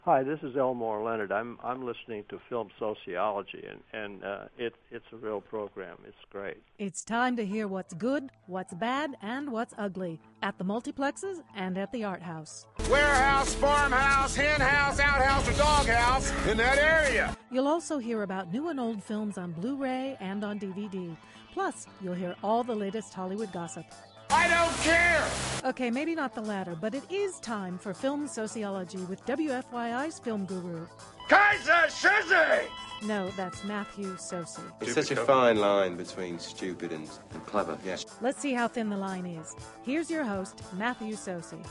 Hi, this is Elmore Leonard. I'm listening to Film Sociology, and it's a real program. It's great. It's time to hear what's good, what's bad, and what's ugly at the multiplexes and at the art house. Warehouse, farmhouse, hen house, outhouse, or doghouse in that area. You'll also hear about new and old films on Blu-ray and on DVD. Plus, you'll hear all the latest Hollywood gossip. I don't care! Okay, maybe not the latter, but it is time for Film Sociology with WFYI's film guru. Kaiser Shizzy! No, that's Matthew Sosi. It's such a fine line between stupid and clever, yes. Let's see how thin the line is. Here's your host, Matthew Sosi.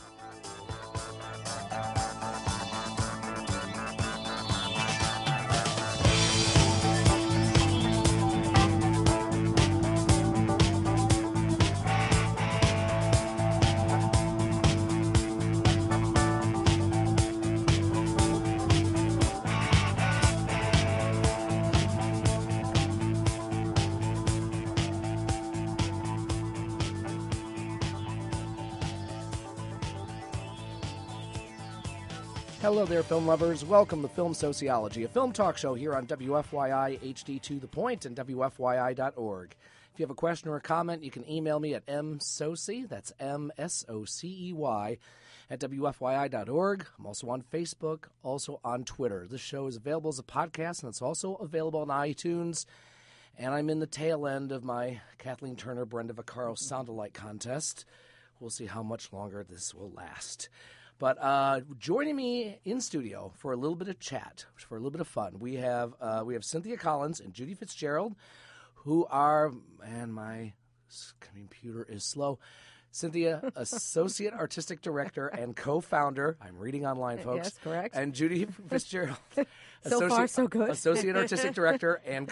Hello there, film lovers. Welcome to Film Sociology, a film talk show here on WFYI HD to the Point and WFYI.org. If you have a question or a comment, you can email me at msocey, that's M-S-O-C-E-Y, at WFYI.org. I'm also on Facebook, also on Twitter. This show is available as a podcast, and it's also available on iTunes. And I'm in the tail end of my Kathleen Turner, Brenda Vaccaro sound-alike contest. We'll see how much longer this will last. But joining me in studio for a little bit of chat, for a little bit of fun, we have Cynthia Collins and Judy Fitzgerald, who are, man, my computer is slow. Cynthia, Associate Artistic Director and Co-Founder. I'm reading online, folks. Yes, correct. And Judy Fitzgerald. So far, so good. Associate Artistic Director and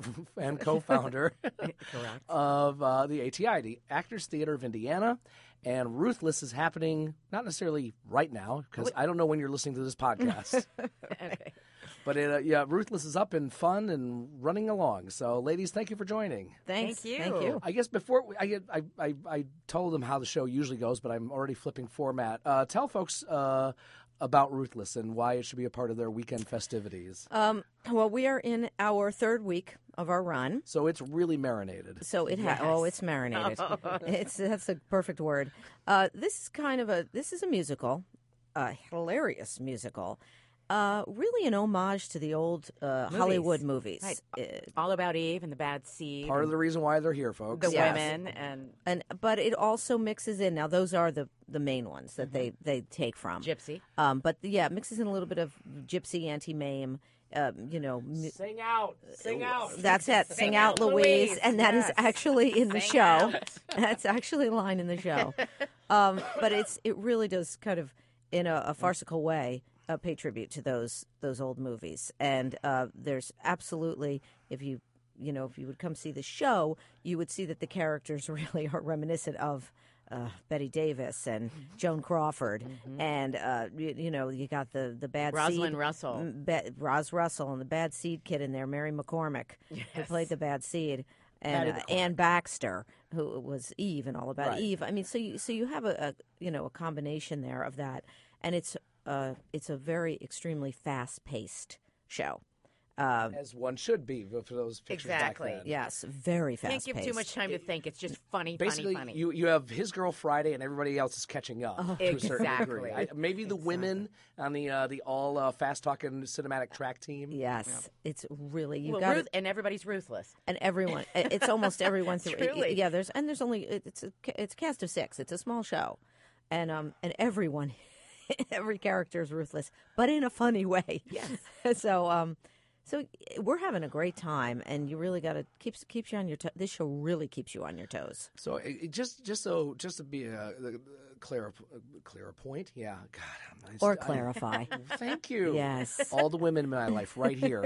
Co-Founder Correct. of the ATI, the Actors Theater of Indiana. And Ruthless is happening, not necessarily right now, because I don't know when you're listening to this podcast. Okay. But Ruthless is up and fun and running along. So, ladies, thank you for joining. Thanks. Thank you. Thank you. I guess before I told them how the show usually goes, but I'm already flipping format. Tell folks about Ruthless and why it should be a part of their weekend festivities. Well, we are in our third week of our run. So it's really marinated. So it it's marinated. That's a perfect word. This is a musical, a hilarious musical. Really an homage to the old Hollywood movies. Right. All About Eve and the Bad Seed. Part of the reason why they're here, folks. The women but it also mixes in. Now those are the main ones that they take from Gypsy. But it mixes in a little bit of Gypsy, Anti-Mame. Sing out. That's it. Sing out, Louise. And that is actually in the show. That's actually a line in the show. But it really does kind of, in a farcical way, pay tribute to those old movies. And there's absolutely, if you would come see the show, you would see that the characters really are reminiscent of Betty Davis and Joan Crawford, and you got the bad Rosalind seed, Russell, Roz Russell, and the Bad Seed kid in there, Mary McCormick, who played the Bad Seed, and Ann Baxter, who was Eve and All About Eve. I mean, so you have a combination there of that, and it's a very extremely fast paced show. As one should be for those pictures exactly. back then. Yes, very fast. Can't give too much time to think. It's just funny. Basically, funny. you have His Girl Friday, and everybody else is catching up to a certain degree. Exactly. Maybe the women on the all fast talking cinematic track team. Yes, it's really and everybody's ruthless. And everyone, it's almost everyone. Truly. Yeah, there's only it's a cast of 6. It's a small show, and everyone, every character is ruthless, but in a funny way. Yes. So we're having a great time, and you really got to keeps you on your toes. This show really keeps you on your toes. So just to be a clearer point, yeah. God, or clarify. Thank you. Yes. All the women in my life right here.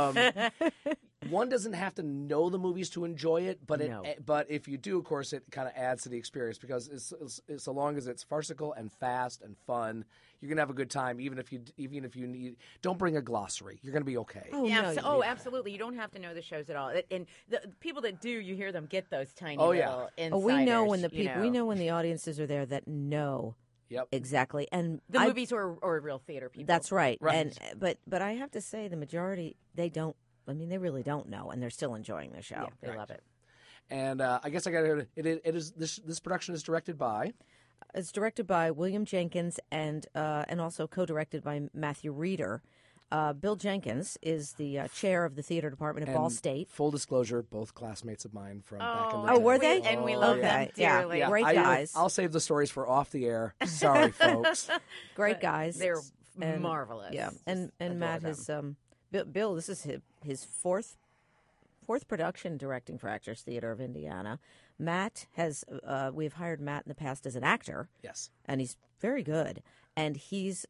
One doesn't have to know the movies to enjoy it, but but if you do, of course, it kind of adds to the experience because it's so long as it's farcical and fast and fun, you're gonna have a good time. Even if you need, don't bring a glossary. You're gonna be okay. Absolutely. You don't have to know the shows at all. And the people that do, you hear them get those tiny little insiders. We know when the people, we know when the audiences are there that know Yep. Exactly. And The movies or real theater people. That's right. Right. And but I have to say the majority they don't. I mean, they really don't know, and they're still enjoying the show. Yeah, they love it. And I guess I got to. It is this production is directed by. It's directed by William Jenkins and also co-directed by Matthew Reeder. Bill Jenkins is the chair of the theater department at Ball State. Full disclosure, both classmates of mine from back in the day. Oh, were they? And we love them dearly. Yeah. Great guys. I'll save the stories for off the air. Sorry, folks. Great guys. They're And- marvelous. Yeah, and Adore Matt them. has Bill. This is his fourth production directing for Actors Theater of Indiana. Matt has we've hired Matt in the past as an actor. Yes. And he's very good, and he's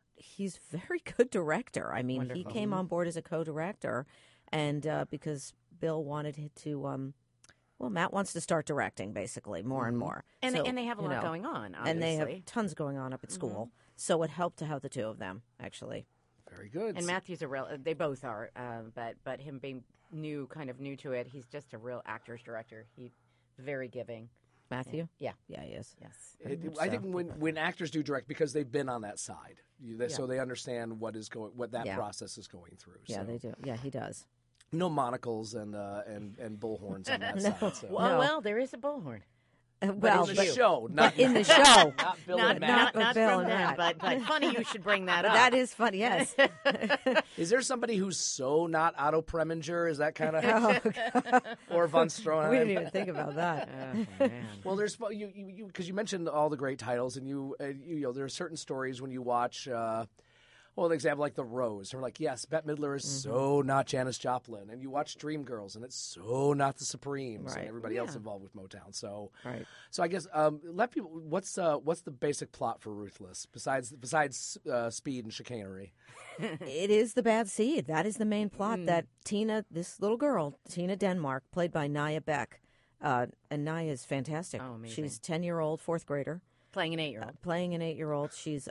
very good director. I mean, he came on board as a co-director, and because Bill wanted to. Well, Matt wants to start directing, basically, more and more. And, So, and they have a you lot know, going on, obviously. and they have tons going on up at school. So it helped to have the two of them, actually. Very good. And Matthew's a real. They both are, but him being new to it, he's just a real actor's director. He's very giving. Matthew? Yeah. Yeah, he is. Yes. I think when actors do direct, because they've been on that side, so they understand what that Yeah. process is going through. Yeah, so. they do. Yeah, he does. No monocles and bullhorns on that side. So. Well, there is a bullhorn. Well, in the show, not in the show. not Bill Not and Matt. with Bill from and them, Matt. but funny you should bring that up. That is funny, yes. Is there somebody who's so not Otto Preminger? Is that kind of or von Stroheim? We didn't even think about that. Well, there's you because you mentioned all the great titles, and you know there are certain stories when you watch. Well, an example like The Rose. We're like, yes, Bette Midler is so not Janis Joplin. And you watch Dreamgirls, and it's so not the Supremes Right. and everybody else involved with Motown. So, Right. So I guess let people. What's the basic plot for Ruthless besides speed and chicanery? It is the bad seed. That is the main plot. That Tina, this little girl, Tina Denmark, played by Nia Beck, and Nia is fantastic. Oh, amazing. She's 10-year-old fourth grader Playing an 8-year-old. playing an 8-year-old. She's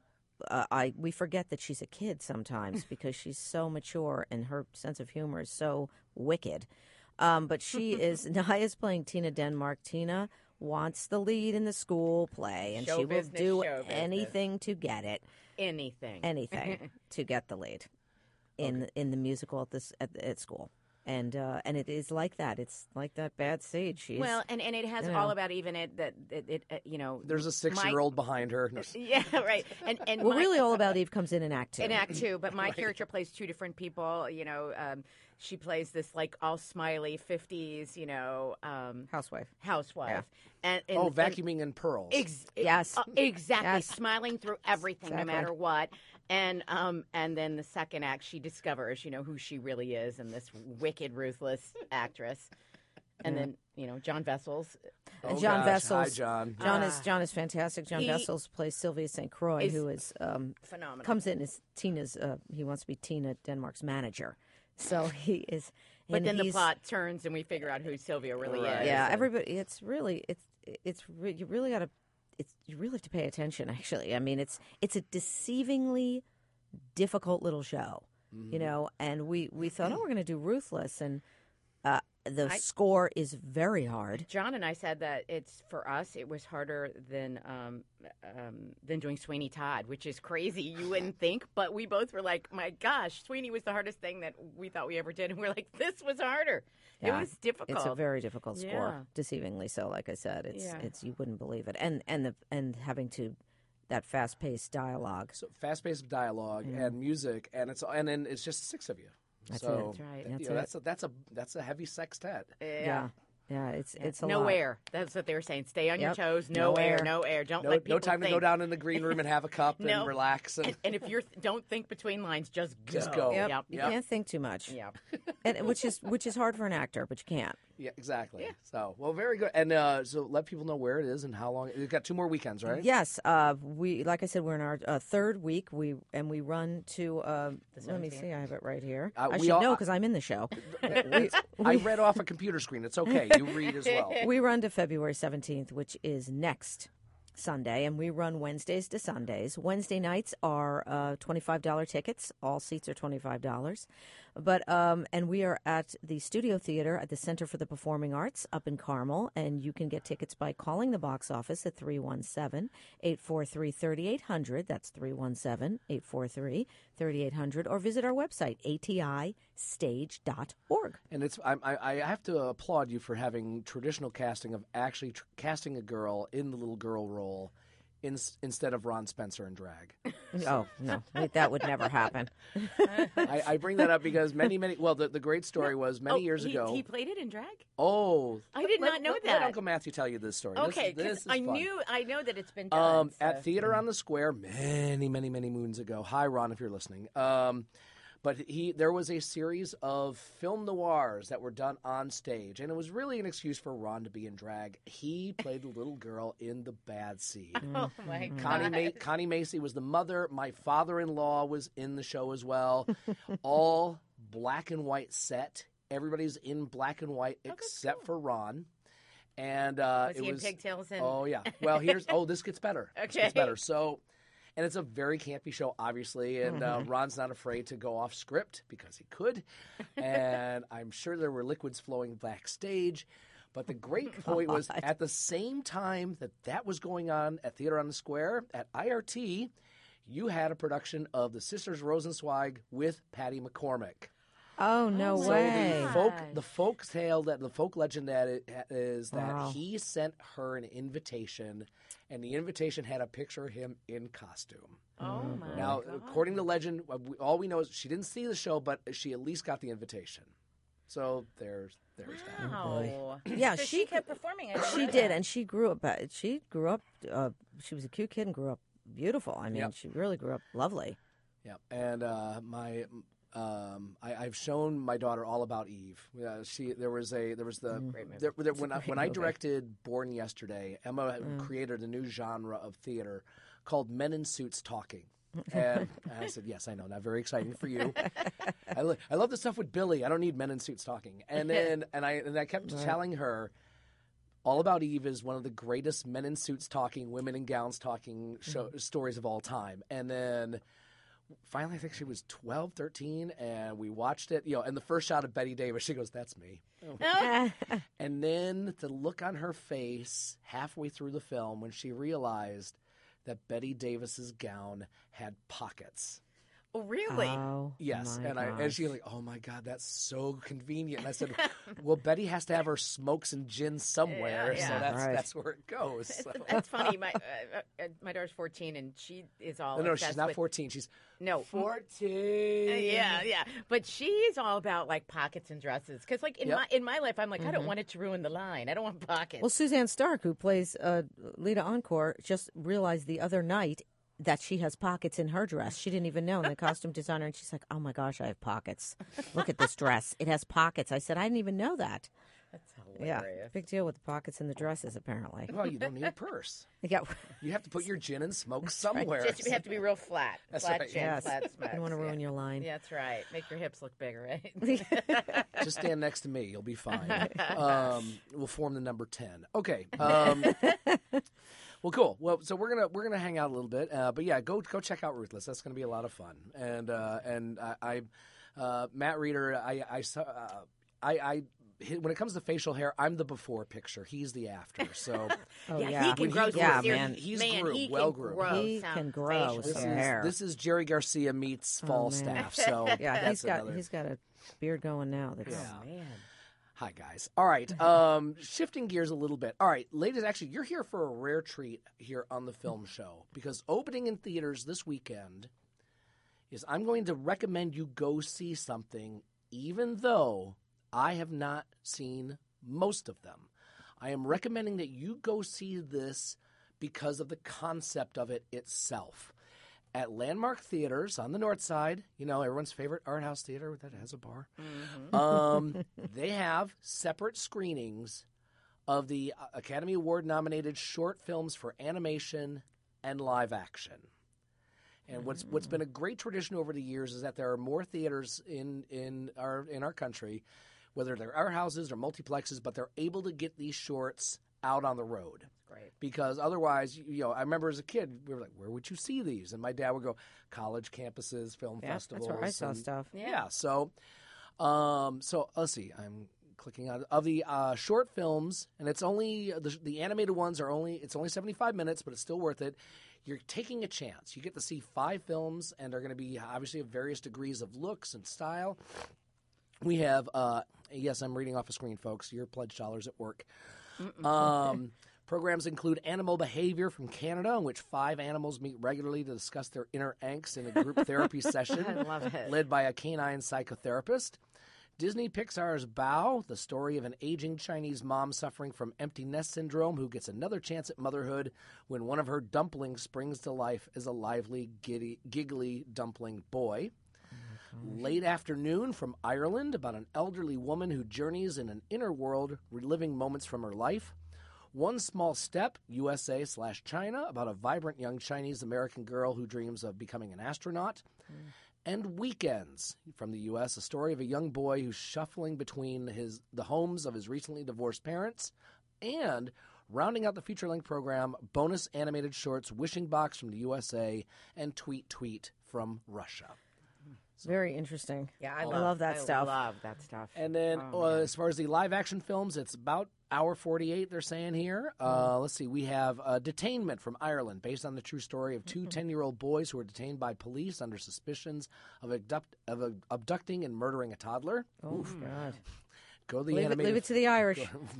we forget that she's a kid sometimes because she's so mature and her sense of humor is so wicked. But she is Nia's playing Tina Denmark. Tina wants the lead in the school play, and Show she will business, do show business. anything to get it. Anything. Anything to get the lead in the musical at school. And it is like that. It's like that bad seed. She's Well, and it has you all know. about even it that it you know. There's a 6-year-old behind her. No, Yeah, right. And well, my- really, All About Eve comes in Act 2. in Act 2, but my character plays two different people. You know, she plays this like all smiley 50s, you know, Housewife. housewife. And vacuuming in pearls. Yes. Exactly, Yes. smiling through everything, Exactly. no matter what. And then the second act, she discovers, you know, who she really is, and this wicked, ruthless actress. And then, you know, John Vessels. Oh, John gosh. Vessels. Hi, John. John is fantastic. John He Vessels plays Sylvia St. Croix, is who is phenomenal. comes in as Tina's. He wants to be Tina Denmark's manager, so he is. But and then the he's- plot turns, and we figure out who Sylvia really is. Yeah, And- everybody. You really got to. You really have to pay attention. Actually, I mean, it's a deceivingly difficult little show, you know. And we thought, oh, we're going to do Ruthless, and the score is very hard. John and I said that it's for us. It was harder than doing Sweeney Todd, which is crazy. You wouldn't think, but we both were like, "My gosh, Sweeney was the hardest thing that we thought we ever did," and we're like, "This was harder. Yeah, it was difficult." It's a very difficult score, Yeah. deceivingly so. Like I said, Yeah. it's you wouldn't believe it, and having to that fast paced dialogue. So fast-paced dialogue and music, and then it's just 6 of you. That's so it. That's right. you know, that's a heavy sextet. Yeah, it's a no lot. air. That's what they were saying. Stay on your Yep. toes. No No air. air. No air. Don't No, let people no time to think. go down in the green room and have a cup No. and relax. And if you're don't think between lines, just go. Just go. Yep. Yep. You Yep. can't think too much. Yeah. And which is hard for an actor, but you can't. Yeah, exactly. So, well, very good. And so let people know where it is and how long. We've got 2 more weekends, right? Yes, we like I said, we're in our third week. We run to. Let me see, I have it right here. I we should all- know because I'm in the show. I read off a computer screen. It's okay. You read as well. We run to February 17th, which is next Sunday, and we run Wednesdays to Sundays. Wednesday nights are $25 tickets. All seats are $25. But and we are at the Studio Theater at the Center for the Performing Arts up in Carmel, and you can get tickets by calling the box office at 317-843-3800. That's 317-843-3800, or visit our website, atistage.org. And I have to applaud you for having traditional casting of actually casting a girl in the little girl role instead of Ron Spencer in drag. Oh, no, that would never happen. I bring that up because the great story was many years ago. He played it in drag? Oh. I did not know Let that. Uncle Matthew tell you this story. Okay, this is I fun. know that it's been done. At Theater on the Square many moons ago. Hi, Ron, if you're listening. But there was a series of film noirs that were done on stage, and it was really an excuse for Ron to be in drag. He played the little girl in The Bad Seed. Oh, my God. Connie Macy was the mother. My father-in-law was in the show as well. All black and white set. Everybody's in black and white except for Ron. And was he in pigtails? Oh, yeah. Well, this gets better. Okay. This gets better. So... And it's a very campy show, obviously, and Ron's not afraid to go off script because he could. And I'm sure there were liquids flowing backstage. But the great point was at the same time that was going on at Theater on the Square, at IRT, you had a production of The Sisters Rosenzweig with Patty McCormick. Oh, no way. The folk legend that is that he sent her an invitation, and the invitation had a picture of him in costume. Oh, my Now, God. according to legend, all we know is she didn't see the show, but she at least got the invitation. So there's that. Wow. Yeah, So she kept performing it. She did, and she grew up. She was a cute kid and grew up beautiful. I mean, Yep. she really grew up lovely. Yeah, and I've shown my daughter all about Eve. When I directed Born Yesterday, Emma created a new genre of theater called Men in Suits Talking. And I said, yes, I know, not very exciting for you. I love the stuff with Billy. I don't need men in suits talking. And then I kept telling her, All About Eve is one of the greatest men in suits talking, women in gowns talking stories of all time. And then finally, I think she was 12, 13, and we watched it. And the first shot of Bette Davis, she goes, "That's me." And then the look on her face halfway through the film when she realized that Bette Davis's gown had pockets. Oh, really? Oh, Yes, my and she was like, "Oh my God, that's so convenient." And I said, "Well, Betty has to have her smokes and gin somewhere, Yeah, so yeah. that's where it goes." So. That's funny. My daughter's 14, and she is all No, obsessed she's not with, 14. She's 14. Yeah. But she's all about like pockets and dresses. Because like in my life, I'm like, I don't want it to ruin the line. I don't want pockets. Well, Suzanne Stark, who plays Lita Encore, just realized the other night that she has pockets in her dress. She didn't even know. And the costume designer, and she's like, "Oh my gosh, I have pockets. Look at this dress. It has pockets." I said, "I didn't even know that." That's hilarious. Yeah, big deal with the pockets in the dresses, apparently. Well, you don't need a purse. Yeah. You have to put your gin and smoke somewhere. Just you have to be real flat. That's flat right. chin, Yes. flat You smokes. don't want to ruin your line. Yeah, that's right. Make your hips look bigger, right? Just stand next to me. You'll be fine. We'll form the number 10. Okay. Well, cool. Well, so we're gonna hang out a little bit, but yeah, go check out Ruthless. That's gonna be a lot of fun. And Matt Reeder, when it comes to facial hair, I'm the before picture. He's the after. So He can grow. Yeah, some man. He's man, groomed, he well can groomed. grow. He some can grow facial some hair. hair. This is Jerry Garcia meets Falstaff. So Yeah, that's another. he's got a beard going now. That's Oh, man. Hi, guys. All right. Shifting gears a little bit. All right, ladies, actually, you're here for a rare treat here on the film show because opening in theaters this weekend is I'm going to recommend you go see something even though I have not seen most of them. I am recommending that you go see this because of the concept of it itself. At Landmark Theaters on the north side, everyone's favorite art house theater that has a bar, they have separate screenings of the Academy Award nominated short films for animation and live action. And what's been a great tradition over the years is that there are more theaters in our country, whether they're art houses or multiplexes, but they're able to get these shorts out on the road. Great. Because otherwise, I remember as a kid, we were like, where would you see these? And my dad would go, college campuses, film festivals. That's where I saw stuff. Yeah. So let's see. I'm clicking on of the short films, and it's only the animated ones it's only 75 minutes, but it's still worth it. You're taking a chance. You get to see 5 films, and they're going to be obviously of various degrees of looks and style. We have, yes, I'm reading off a screen, folks. Your pledge dollars at work. Programs include Animal Behavior from Canada, in which 5 animals meet regularly to discuss their inner angst in a group therapy session. I love it. Led by a canine psychotherapist. Disney Pixar's Bao, the story of an aging Chinese mom suffering from empty nest syndrome who gets another chance at motherhood when one of her dumplings springs to life as a lively, giggly dumpling boy. Late Afternoon from Ireland, about an elderly woman who journeys in an inner world, reliving moments from her life. One Small Step, USA/China, about a vibrant young Chinese-American girl who dreams of becoming an astronaut. And Weekends from the U.S., a story of a young boy who's shuffling between the homes of his recently divorced parents. And rounding out the feature-length program, bonus animated shorts, Wishing Box from the USA, and Tweet Tweet from Russia. Very interesting. Yeah, I love that stuff. I love that stuff. And then as far as the live-action films, it's about hour 48, they're saying here. Let's see. We have Detainment from Ireland, based on the true story of 2 10-year-old boys who were detained by police under suspicions of abducting and murdering a toddler. Oh, God. Go the Leave animated. it to the Irish.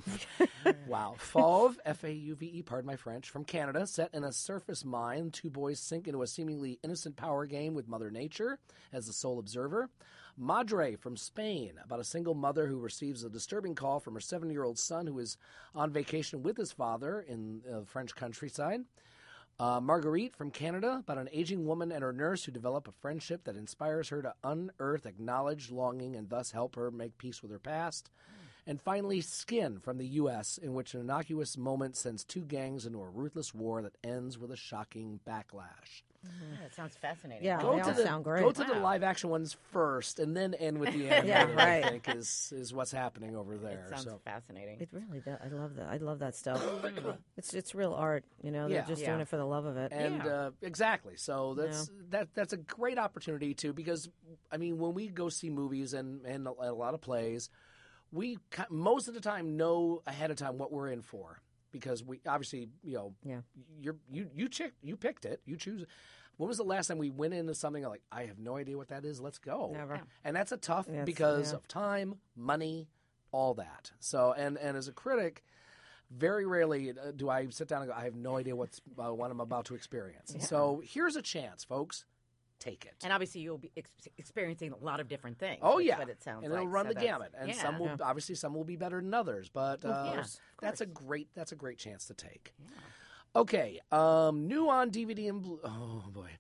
Wow. Fauve, F-A-U-V-E, pardon my French, from Canada, set in a surface mine. 2 boys sink into a seemingly innocent power game with Mother Nature as the sole observer. Madre from Spain, about a single mother who receives a disturbing call from her 7-year-old son who is on vacation with his father in the French countryside. Marguerite from Canada, about an aging woman and her nurse who develop a friendship that inspires her to unearth acknowledged longing and thus help her make peace with her past. And finally, Skin from the U.S., in which an innocuous moment sends 2 gangs into a ruthless war that ends with a shocking backlash. Yeah, it sounds fascinating. Yeah, they all sound great. Go to the live-action ones first, and then end with the animated, right. I think, is what's happening over there. It sounds fascinating. It really does. I love that. I love that stuff. It's real art. They're just doing it for the love of it. And exactly. So that's a great opportunity too, because I mean, when we go see movies and a lot of plays, we most of the time know ahead of time what we're in for, because we obviously you picked it, you choose. When was the last time we went into something like, I have no idea what that is, let's go? Never. Yeah. And that's a tough because of time, money, all that. So and as a critic, very rarely do I sit down and go, I have no idea what I'm about to experience. Yeah. So here's a chance, folks. Take it. And obviously you'll be experiencing a lot of different things. Oh, yeah. What it sounds and it'll run the gamut. And some will be better than others. But that's a great chance to take. Yeah. Okay, new on DVD and Blu. Oh boy.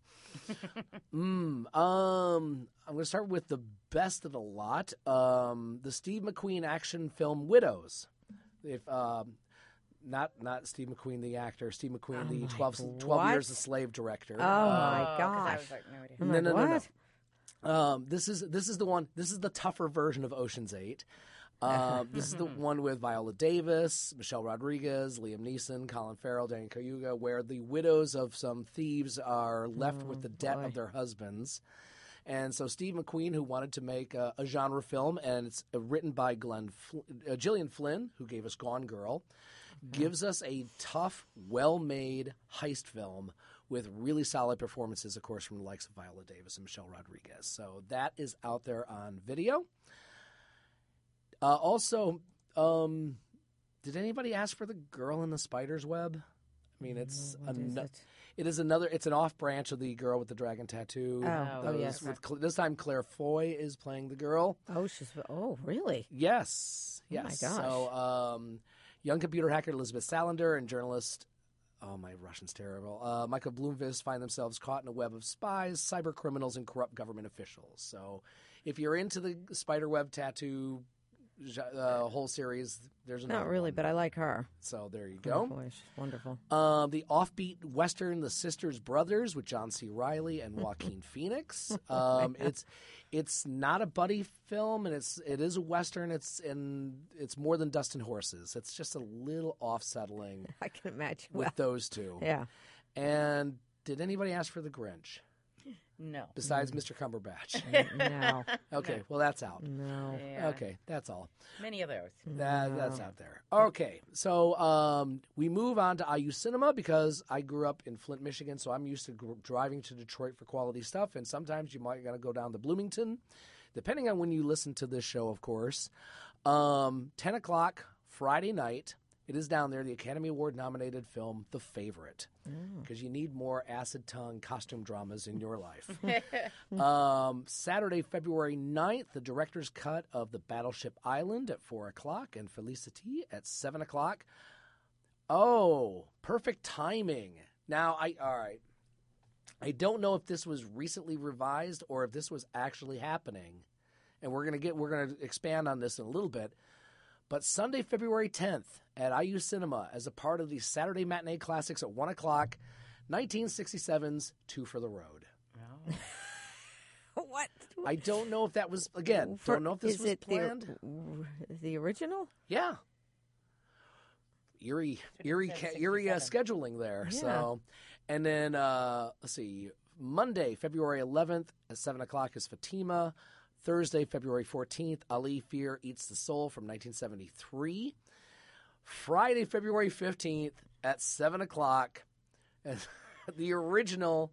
I'm going to start with the best of the lot. The Steve McQueen action film Widows. If not Steve McQueen the actor, Steve McQueen the 12 Years a Slave director. Oh my gosh. I was like, no idea. No. This is the one. This is the tougher version of Ocean's 8. This is the one with Viola Davis, Michelle Rodriguez, Liam Neeson, Colin Farrell, Danny Kaluuya, where the widows of some thieves are left with the debt of their husbands. And so Steve McQueen, who wanted to make a genre film, and it's written by Gillian Flynn, who gave us Gone Girl, gives us a tough, well-made heist film with really solid performances, of course, from the likes of Viola Davis and Michelle Rodriguez. So that is out there on video. Also, did anybody ask for The Girl in the Spider's Web? I mean, it's it's an off branch of The Girl with the Dragon Tattoo. Yes. This time Claire Foy is playing the girl. Oh, really? Yes. Oh my gosh. So, young computer hacker Elizabeth Salander and journalist, my Russian's terrible, Michael Bloomquist find themselves caught in a web of spies, cyber criminals, and corrupt government officials. So if you're into the spiderweb tattoo whole series. There's another Not really, one. but I like her. So there you Oh, go. boy, she's wonderful. The offbeat Western, The Sisters Brothers, with John C. Reilly and Joaquin Phoenix. It's not a buddy film, and it is a Western. It's more than Dust and Horses. It's just a little off-settling I can imagine. with those two. Yeah. And did anybody ask for The Grinch No. besides Mr. Cumberbatch? No. Okay, well that's out. No. Yeah. Okay, that's all. Many of those. That's out there. Okay, so we move on to IU Cinema because I grew up in Flint, Michigan, so I'm used to driving to Detroit for quality stuff, and sometimes you might got to go down to Bloomington, depending on when you listen to this show, of course. 10 o'clock Friday night. It is down there, the Academy Award-nominated film, The Favorite, because you need more acid-tongue costume dramas in your life. Saturday, February 9th, the director's cut of The Battleship Island at 4 o'clock and Felicity at 7 o'clock. Oh, perfect timing. Now, all right. I don't know if this was recently revised or if this was actually happening, and we're going to expand on this in a little bit. But Sunday, February 10th at IU Cinema, as a part of the Saturday Matinee Classics at 1 o'clock, 1967's Two for the Road. What? I don't know if that was, again, don't know if this was planned. The original? Yeah. Eerie scheduling there. Yeah. So, and then, let's see, Monday, February 11th at 7 o'clock is Fatima. Thursday, February 14th, Ali Fear Eats the Soul from 1973. Friday, February 15th at 7 o'clock, the original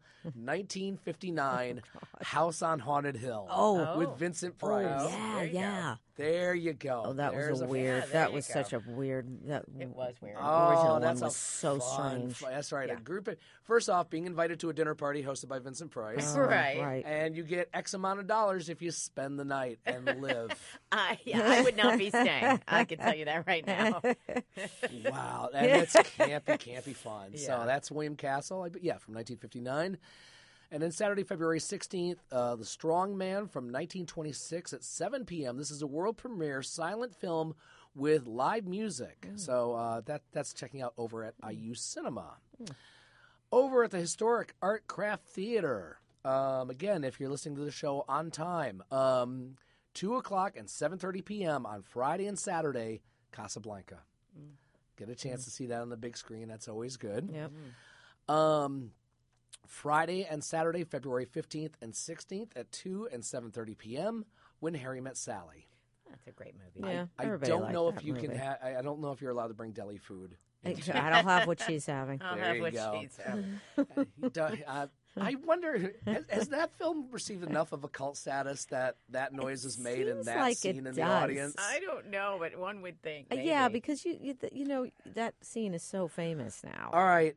1959 House on Haunted Hill with Vincent Price. Oh, yeah. There you go. Oh, that There's was a weird. there that you was go. such a weird. It was weird. Oh, original that's one was a so fun, strange. That's right. Yeah. A group of, first off, being invited to a dinner party hosted by Vincent Price. Right. Right. And you get X amount of dollars if you spend the night and live. I would not be staying. I can tell you that right now. Wow. And it's campy fun. So Yeah. that's William Castle. From 1959. And then Saturday, February 16th, The Strong Man from 1926 at 7 p.m. This is a world premiere silent film with live music. So that's checking out over at IU Cinema. Over at the Historic Art Craft Theater. Again, if you're listening to the show on time, 2 o'clock and 7:30 p.m. on Friday and Saturday, Casablanca. Get a chance to see that on the big screen. That's always good. Yep. Friday and Saturday, February 15th and 16th at 2 and 7:30 p.m. When Harry Met Sally. That's a great movie. Yeah. I everybody don't liked know if that you can movie. have. I don't know if you're allowed to bring deli food. I don't have what she's having. I'll There have you what go. she's having. I wonder, has that film received enough of a cult status that noise is made and seems that like it scene in the does. audience? I don't know, but one would think. Yeah, maybe. because you know that scene is so famous now. All right.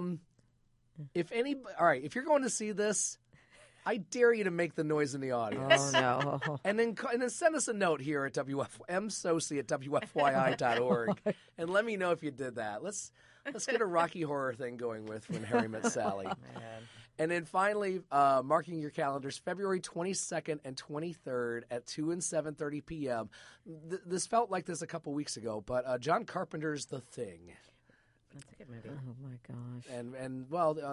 If you're going to see this, I dare you to make the noise in the audience. Oh no! And then send us a note here at msoci at wfyi.org and let me know if you did that. Let's get a Rocky Horror thing going with When Harry Met Sally. And then finally, marking your calendars, February 22nd and 23rd at 2 and 7:30 p.m. This felt like this a couple weeks ago, but John Carpenter's The Thing. That's a good movie. Oh my gosh! And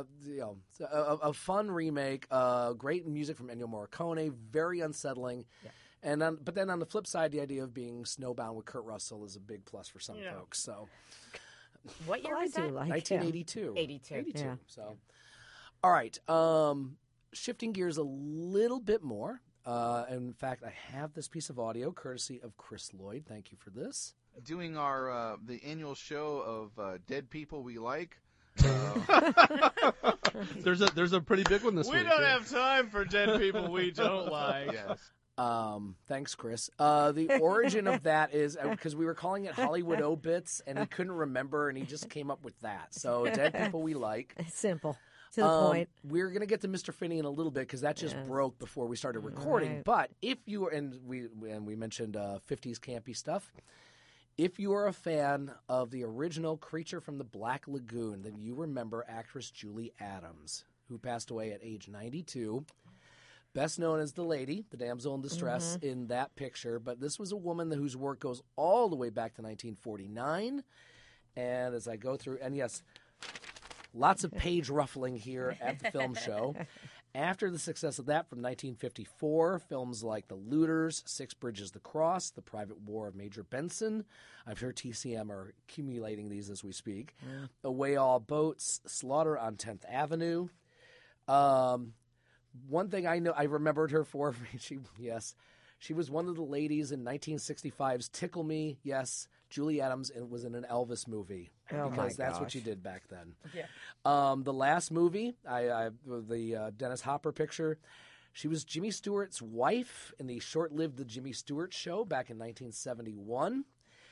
a fun remake, great music from Ennio Morricone, very unsettling. Yeah. But then on the flip side, the idea of being snowbound with Kurt Russell is a big plus for some folks. So, What year I was do that? like 1982. 82. Yeah. So, all right. Shifting gears a little bit more. In fact, I have this piece of audio courtesy of Chris Lloyd. Thank you for this. Doing our the annual show of Dead People We Like. There's a pretty big one this week. We don't have time for dead people we don't like. Yes. Thanks, Chris. The origin of that is because we were calling it Hollywood Obits, and he couldn't remember, and he just came up with that. So, Dead People We Like. Simple. To the point. We're going to get to Mr. Finney in a little bit because that just broke before we started recording. Right. But if you are, and we mentioned 50s campy stuff. If you are a fan of the original Creature from the Black Lagoon, then you remember actress Julie Adams, who passed away at age 92. best known as the lady, the damsel in distress in that picture. But this was a woman whose work goes all the way back to 1949. And as I go through, and yes, lots of page ruffling here at the film show. After the success of that from 1954, films like The Looters, Six Bridges the Cross, The Private War of Major Benson, I'm sure TCM are accumulating these as we speak, Away All Boats, Slaughter on 10th Avenue. One thing I know, I remembered her for, she was one of the ladies in 1965's Tickle Me, yes, Julie Adams was in an Elvis movie because that's what she did back then. Yeah. The last movie, the Dennis Hopper picture, she was Jimmy Stewart's wife in the short-lived The Jimmy Stewart Show back in 1971.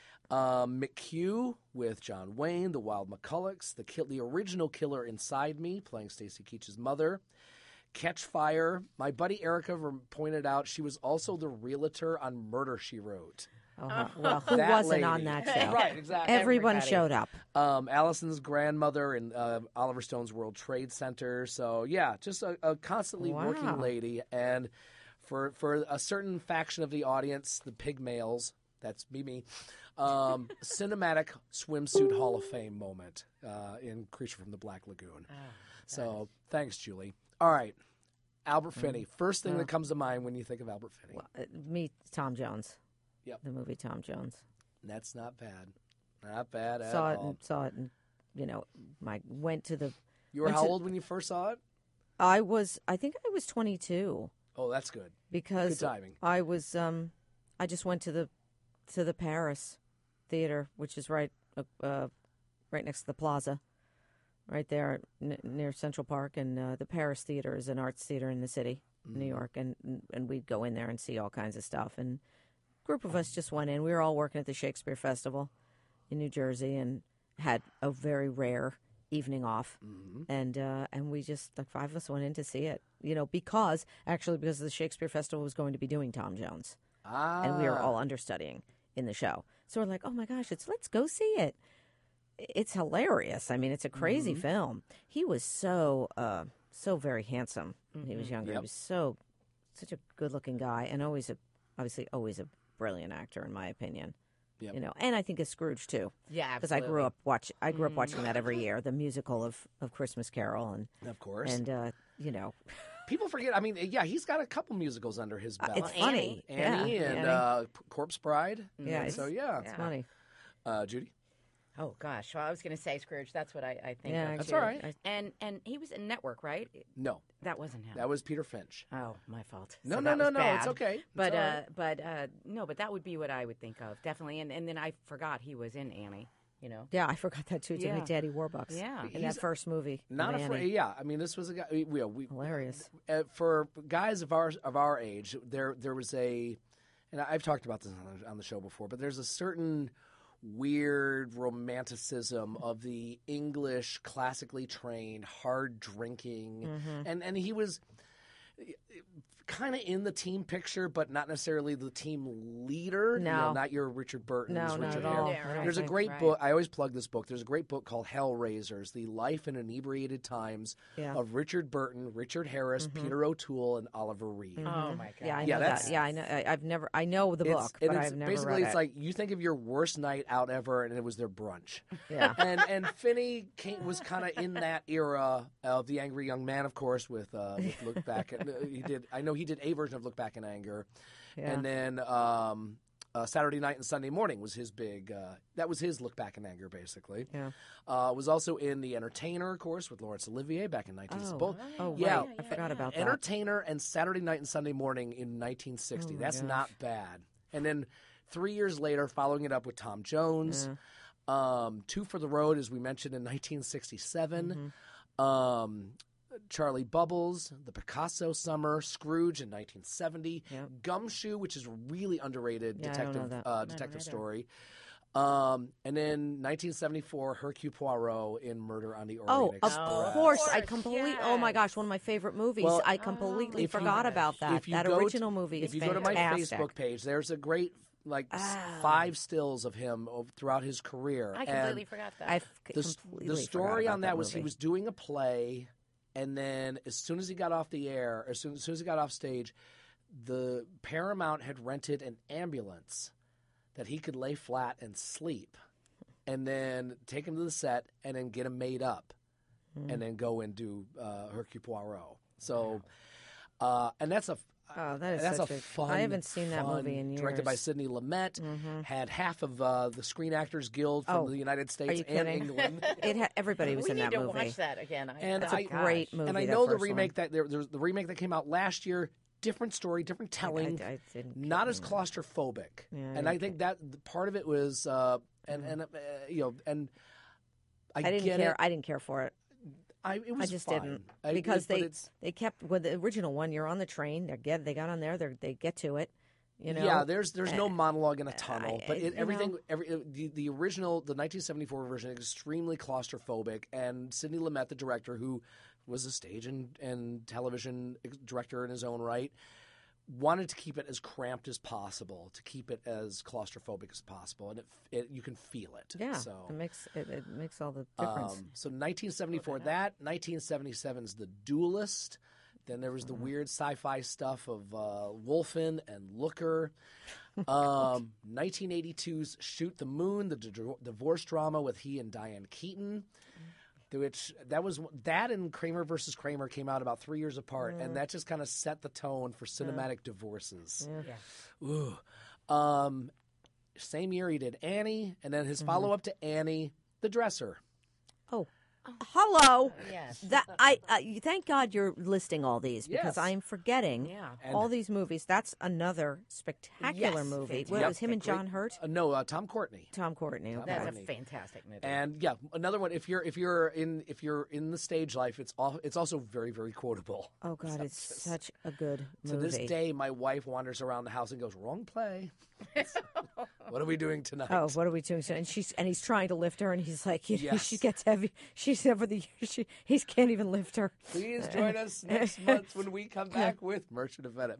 McHugh with John Wayne, The Wild McCullochs, the original Killer Inside Me, playing Stacy Keach's mother. Catch Fire. My buddy Erica pointed out she was also the realtor on Murder, She Wrote. Well, who wasn't lady. on that show? Right, exactly. Everyone showed up. Allison's grandmother in Oliver Stone's World Trade Center. So, yeah, just a constantly working lady. And for a certain faction of the audience, the pygmales, that's me, cinematic swimsuit Hall of Fame moment in Creature from the Black Lagoon. So, thanks, Julie. All right. Albert Finney. First thing that comes to mind when you think of Albert Finney. Well, Tom Jones. Yep. The movie Tom Jones. That's not bad. Not bad at all. Saw it, and went to the. You were how old when you first saw it? I think I was 22. Oh, that's good. Because good timing. I was, I just went to the Paris Theater, which is right next to the Plaza, right there near Central Park, and the Paris Theater is an arts theater in the city, New York, and we'd go in there and see all kinds of stuff. And group of us just went in. We were all working at the Shakespeare Festival in New Jersey and had a very rare evening off. And we just, like, 5 of us went in to see it, because the Shakespeare Festival was going to be doing Tom Jones. And we were all understudying in the show. So we're like, oh my gosh, let's go see it. It's hilarious. I mean, it's a crazy film. He was so very handsome when he was younger. He was such a good-looking guy, and obviously always a brilliant actor, in my opinion. Yep. And I think of Scrooge too. Yeah, because I grew up watching that every year, the musical of Christmas Carol, and of course, and people forget. I mean, yeah, he's got a couple musicals under his belt. It's funny, Annie and Corpse Bride. Yeah, it's funny. Judy. Oh gosh, well, I was going to say Scrooge. That's what I think. Yeah, of that's too. all right. And he was in Network, right? No, that wasn't him. That was Peter Finch. Oh, my fault. No, so no, bad. it's okay. But but that would be what I would think of, definitely. And then I forgot he was in Annie. Yeah, I forgot that too. To meet Daddy Warbucks. Yeah, in that first movie. Not afraid. Yeah, I mean, this was a guy. Hilarious. For guys of our age, there was and I've talked about this on the show before, but there's a certain weird romanticism of the English, classically trained, hard drinking, and he was kind of in the team picture, but not necessarily the team leader. No, not your Richard Burton. No, not Richard at all. Yeah, right. There's a great book. I always plug this book. There's a great book called Hellraisers: The Life and Inebriated Times of Richard Burton, Richard Harris, Peter O'Toole, and Oliver Reed. Oh my god! Yeah, I know that. Yeah, I know. I know the book, but I've never basically read it's it. like you think of your worst night out ever, and it was their brunch. Yeah, and Finney was kind of in that era of The Angry Young Man, of course, with Look Back. He did a version of Look Back in Anger, and then Saturday Night and Sunday Morning was his big. That was his Look Back in Anger, basically. Yeah, was also in The Entertainer, of course, with Laurence Olivier back in 1960. Yeah, I forgot about that. Entertainer and Saturday Night and Sunday Morning in 1960. That's not bad. And then 3 years later, following it up with Tom Jones, Two for the Road, as we mentioned, in 1967. Charlie Bubbles, The Picasso Summer, Scrooge in 1970, Gumshoe, which is a really underrated detective story. And then 1974, Hercule Poirot in Murder on the Orient Express. Of course. I completely, oh my gosh, one of my favorite movies. Well, I completely forgot about that. That original movie is fantastic. If you go to my Facebook page, there's a great 5 stills of him throughout his career. I completely forgot that. I've completely the story forgot on about that was movie. he was doing a play, And then as soon as he got off the air, as soon as he got off stage, the Paramount had rented an ambulance that he could lay flat and sleep, and then take him to the set, and then get him made up, and then go and do Hercule Poirot. So, and that's a that's a fun. I haven't seen that movie in years. Directed by Sidney Lumet, had half of the Screen Actors Guild from the United States and England. Everybody was in that movie. We need to watch that again. It's a great movie. And I know the remake there's the remake that came out last year. Different story, different telling, not as claustrophobic. And I think that part of it was, and I didn't get care. it. I didn't care for it. I just didn't because they kept with the original one. You're on the train. They got on there. They get to it. You know? Yeah, there's no monologue in a tunnel, but the original, the 1974 version, is extremely claustrophobic. And Sidney Lumet, the director, who was a stage and television director in his own right, wanted to keep it as cramped as possible, to keep it as claustrophobic as possible, and you can feel it. Yeah, so it makes all the difference. So 1974, 1977 is The Duelist. Then there was the weird sci-fi stuff of Wolfen and Looker. 1982's Shoot the Moon, the divorce drama with he and Diane Keaton. That and Kramer versus Kramer came out about 3 years apart, and that just kind of set the tone for cinematic divorces. Ooh. Same year he did Annie, and then his follow-up to Annie, The Dresser. Oh. Hello. Yes. I thank God you're listing all these because Yes. I'm forgetting all these movies. That's another spectacular movie. What, it was him and John Hurt? No, Tom Courtenay. Tom Courtenay. Okay. That's a fantastic movie. And another one. If you're in the stage life, it's also very, very quotable. Oh God, it's such a good movie. To this day, my wife wanders around the house and goes, "Wrong play. What are we doing tonight?" Oh, what are we doing? And he's trying to lift her, and he's like, Yes. she gets heavy. She's over the years. He can't even lift her. Please join us next month when we come back with Merchant of Venice.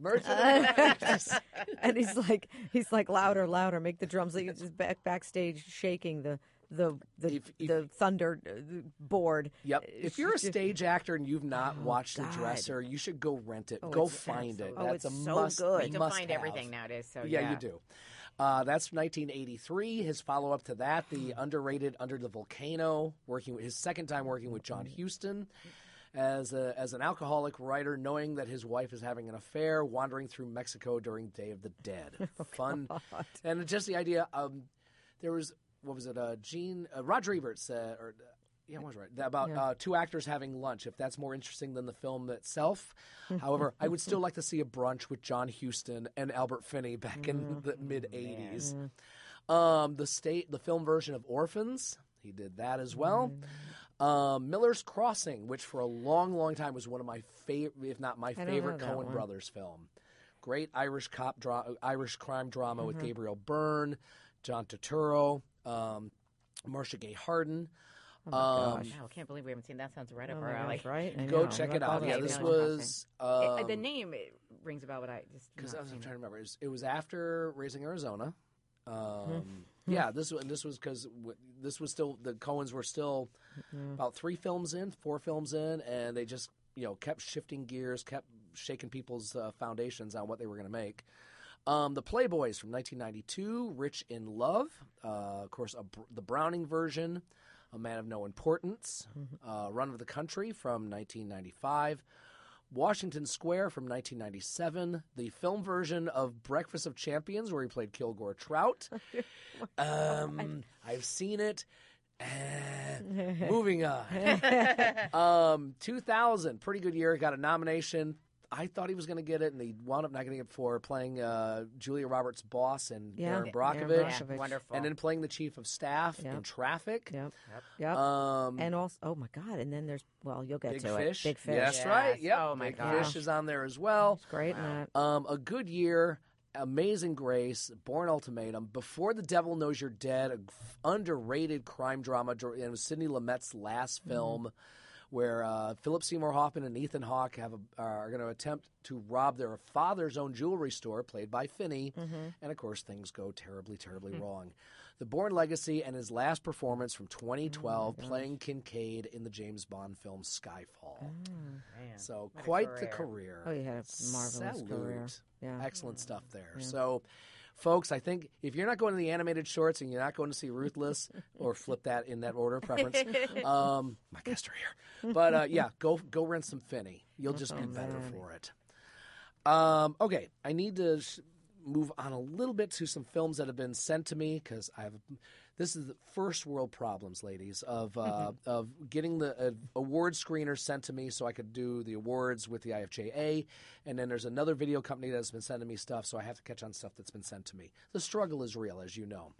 And he's like louder, make the drums. Like, just backstage shaking the thunder board. Yep. If you're a stage actor and you've not watched The Dresser, you should go rent it. Go find it. That's it's a so must. good. You can find everything nowadays. So Yeah, you do. That's 1983. His follow-up to that, the underrated Under the Volcano, his second time working with John Huston as an alcoholic writer, knowing that his wife is having an affair, wandering through Mexico during Day of the Dead. Fun. And just the idea, there was, what was it, Roger Ebert said, yeah, I was right. About two actors having lunch, if that's more interesting than the film itself. However, I would still like to see a brunch with John Huston and Albert Finney back in the mid-'80s. The film version of Orphans, he did that as well. Miller's Crossing, which for a long, long time was one of my favorite, if not my favorite Coen Brothers film. Great Irish crime drama with Gabriel Byrne, John Turturro, Marcia Gay Harden. Wow, I can't believe we haven't seen that. Sounds right up our alley. Right? Go check it out. Yeah, this was the name rings a bell, but I just because I was trying to remember. It was after Raising Arizona. Yeah, this was because this was still the Coens were still about 4 films in, and they just kept shifting gears, kept shaking people's foundations on what they were going to make. The Playboys from 1992, Rich in Love, of course, the Browning version. A Man of No Importance, Run of the Country from 1995, Washington Square from 1997, the film version of Breakfast of Champions where he played Kilgore Trout. I've seen it. Moving on. 2000, pretty good year, got a nomination. I thought he was going to get it, and he wound up not getting it for playing Julia Roberts' boss and Aaron Brockovich. Wonderful. And then playing the chief of staff in Traffic. Yep. And also, oh my God! And then there's you'll get Big to Fish. it. Big Fish. That's right. Yep. Oh my Big gosh. Fish is on there as well. It's great in that. A good year. Amazing Grace, Bourne Ultimatum, Before the Devil Knows You're Dead, an underrated crime drama. It was Sidney Lumet's last film. where Philip Seymour Hoffman and Ethan Hawke are going to attempt to rob their father's own jewelry store, played by Finney, and of course things go terribly, terribly wrong. The Bourne legacy and his last performance from 2012, playing Kincaid in the James Bond film Skyfall. So quite the career. Oh, he had a marvelous career. Yeah. Excellent stuff there. So, folks, I think if you're not going to the animated shorts and you're not going to see Ruthless, or flip that in that order of preference, my guests are here. But go rent some Finney. You'll just be better for it. Okay, I need to move on a little bit to some films that have been sent to me, because this is the first world problems, ladies, of getting the award screeners sent to me so I could do the awards with the IFJA, and then there's another video company that's been sending me stuff, so I have to catch on stuff that's been sent to me. The struggle is real, as you know.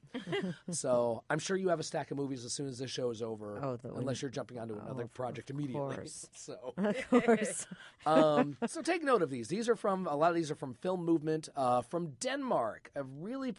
So I'm sure you have a stack of movies as soon as this show is over, unless you're jumping onto another project immediately. Course. So, of course. So take note of these. A lot of these are from Film Movement, from Denmark. A really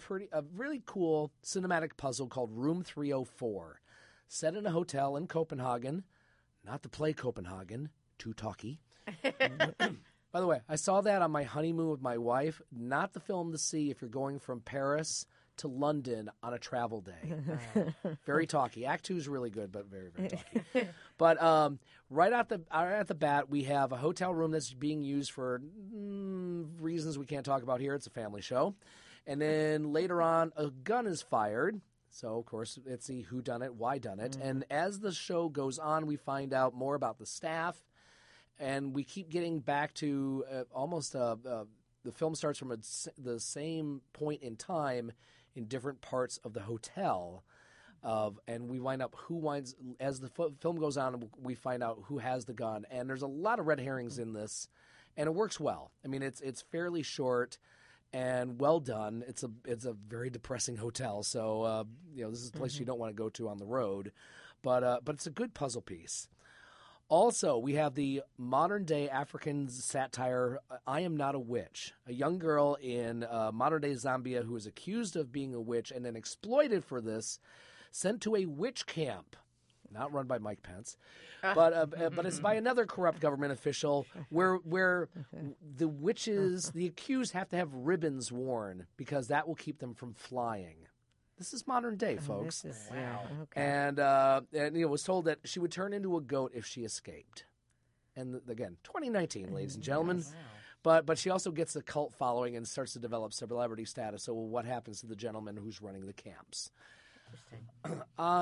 cool cinematic puzzle called Room 304, set in a hotel in Copenhagen, not the play Copenhagen, too talky. By the way, I saw that on my honeymoon with my wife, not the film to see if you're going from Paris to London on a travel day. Very talky. Act 2 is really good, but very, very talky. But right at the bat, we have a hotel room that's being used for reasons we can't talk about here. It's a family show. And then later on, a gun is fired. So, of course, it's the who done it, why done it. And as the show goes on, we find out more about the staff. And we keep getting back to almost the film starts from the same point in time in different parts of the hotel. And we wind up as the film goes on, we find out who has the gun. And there's a lot of red herrings in this, and it works well. I mean, it's fairly short and well done. It's a very depressing hotel, so this is a place you don't want to go to on the road, but it's a good puzzle piece. Also, we have the modern-day African satire, I Am Not a Witch, a young girl in modern-day Zambia who is accused of being a witch and then exploited for this, sent to a witch camp, not run by Mike Pence, but it's by another corrupt government official where the witches, the accused, have to have ribbons worn because that will keep them from flying. This is modern day, folks. Wow. Okay. And was told that she would turn into a goat if she escaped. And again, 2019, ladies and gentlemen. Wow. But she also gets a cult following and starts to develop celebrity status. So what happens to the gentleman who's running the camps? Interesting.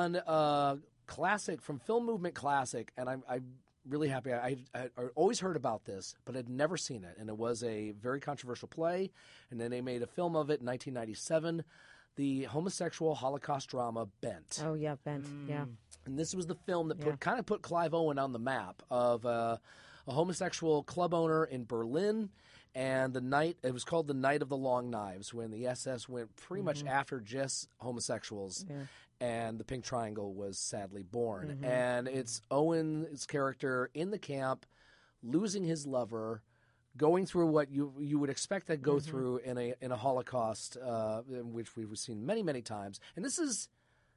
On classic from Film Movement Classic, and I'm really happy. I always heard about this, but I'd never seen it. And it was a very controversial play. And then they made a film of it in 1997. The homosexual Holocaust drama Bent. Oh, yeah, Bent, yeah. And this was the film that kind of put Clive Owen on the map of a homosexual club owner in Berlin. And it was called the Night of the Long Knives, when the SS went pretty much after just homosexuals. Yeah. And the Pink Triangle was sadly born. And it's Owen's character in the camp, losing his lover, going through what you would expect to go through in a Holocaust, which we've seen many, many times. And this is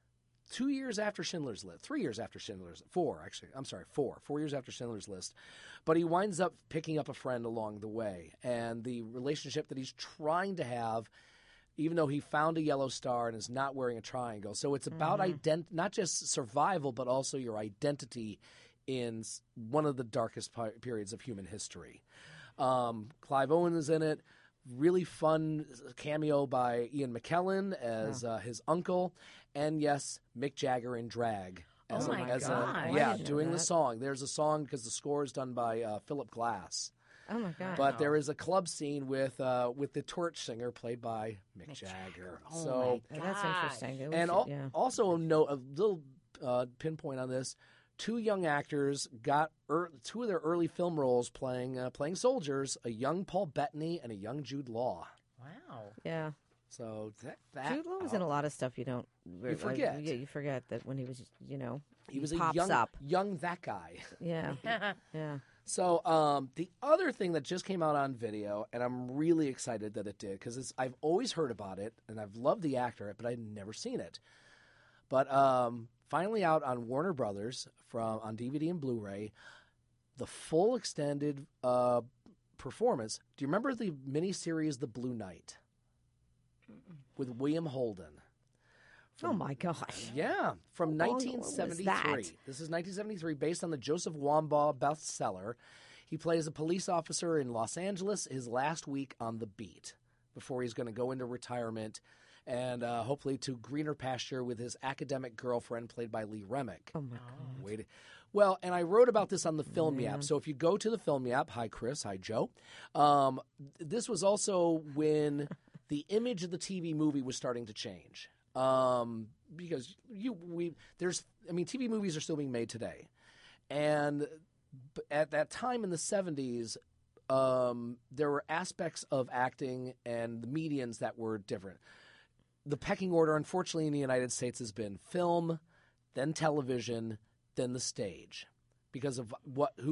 2 years after Schindler's List. 3 years after Schindler's List. 4, actually. I'm sorry, 4. 4 years after Schindler's List. But he winds up picking up a friend along the way. And the relationship that he's trying to have, even though he found a yellow star and is not wearing a triangle. So it's about not just survival, but also your identity in one of the darkest periods of human history. Clive Owen is in it. Really fun cameo by Ian McKellen as his uncle, and yes, Mick Jagger in drag as doing the song. There's a song because the score is done by Philip Glass. Oh my God! But there is a club scene with the torch singer played by Mick Jagger. Oh my God. That's interesting. And also a little pinpoint on this. 2 young actors got 2 of their early film roles playing soldiers, a young Paul Bettany and a young Jude Law. Wow. Yeah. So that Jude Law was in a lot of stuff you forget. You forget that when he was, he was pops a up. young that guy. Yeah. Yeah. So the other thing that just came out on video, and I'm really excited that it did, because I've always heard about it, and I've loved the actor, but I'd never seen it. But finally out on Warner Brothers on DVD and Blu-ray, the full extended performance. Do you remember the miniseries The Blue Knight with William Holden? Oh my gosh! Yeah, from How long was 1973. that? This is 1973, based on the Joseph Wambaugh bestseller. He plays a police officer in Los Angeles his last week on the beat before he's going to go into retirement and hopefully to greener pasture with his academic girlfriend played by Lee Remick. Oh my God! Well, and I wrote about this on the Film Yap. So if you go to the Film Yap, hi Chris, hi Joe. This was also when the image of the TV movie was starting to change. Because TV movies are still being made today, and at that time in the 70s, there were aspects of acting and the mediums that were different. The pecking order, unfortunately, in the United States has been film, then television, then the stage, because of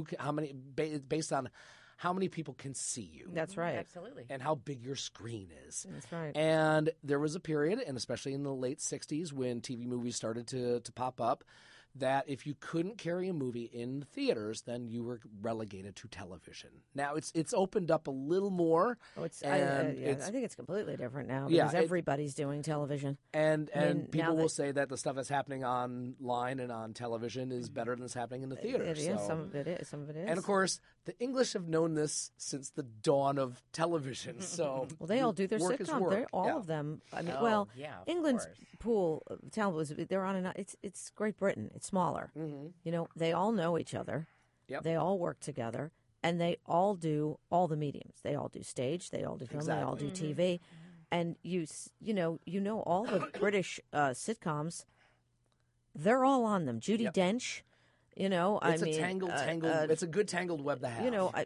based on how many people can see you. That's right. Absolutely. And how big your screen is. That's right. And there was a period, and especially in the late 60s when TV movies started to pop up, that if you couldn't carry a movie in theaters, then you were relegated to television. Now it's opened up a little more. I think it's completely different now because everybody's doing television. And people will say that the stuff that's happening online and on television is better than is happening in the theaters. It is. Some of it is. And of course, the English have known this since the dawn of television. So well, they all do their work is sitcom. work. They're all of them. I mean, England's pool television. They're on it's Great Britain. It's smaller. Mm-hmm. You know, they all know each other. Yep. They all work together, and they all do all the mediums. They all do stage. They all do film. They all do TV. And you know all the British sitcoms. They're all on them. Judi Dench. You know, it's tangled. It's a good tangled web to have. You know,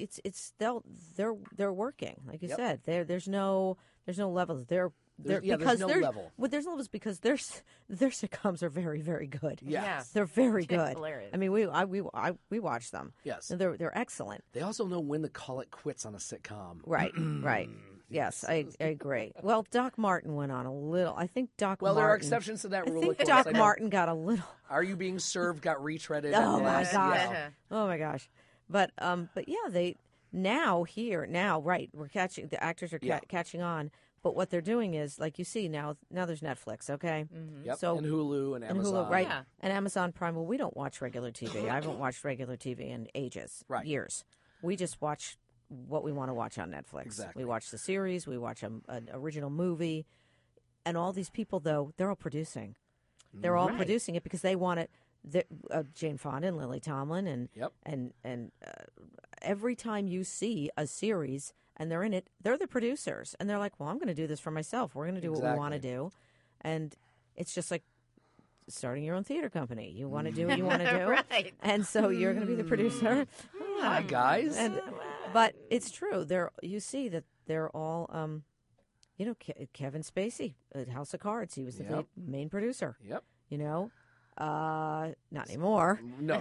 they're working, like you said. There's no levels. There's no level. Well, there's levels because their sitcoms are very, very good. Yes. They're very good. It's hilarious. I mean, we watch them. Yes, and they're excellent. They also know when to call it quits on a sitcom. Right, right. Yes, I agree. Well, Doc Martin went on a little. I think Doc. Well, Martin, there are exceptions to that rule. I think Doc Martin got a little. Are You Being Served got retreaded. Oh my gosh! Yeah. Oh my gosh! But yeah, they now right. We're catching the actors are catching on. But what they're doing is, like you see now there's Netflix, okay? Mm-hmm. Yep. So and Hulu and Amazon, and Hulu, right? Yeah. And Amazon Prime. Well, we don't watch regular TV. I haven't watched regular TV in ages, years. We just watch what we want to watch on Netflix. Exactly. We watch the series. We watch an original movie, and all these people, though, they're all producing. They're all producing it because they want it. Jane Fonda and Lily Tomlin, and every time you see a series. And they're in it. They're the producers, and they're like, "Well, I'm going to do this for myself. We're going to do what we want to do," and it's just like starting your own theater company. You want to do what you want to do, right. And so you're going to be the producer. Hi, guys. But it's true. You see that they're all, Kevin Spacey, House of Cards. He was the main producer. Yep. You know, not anymore. No,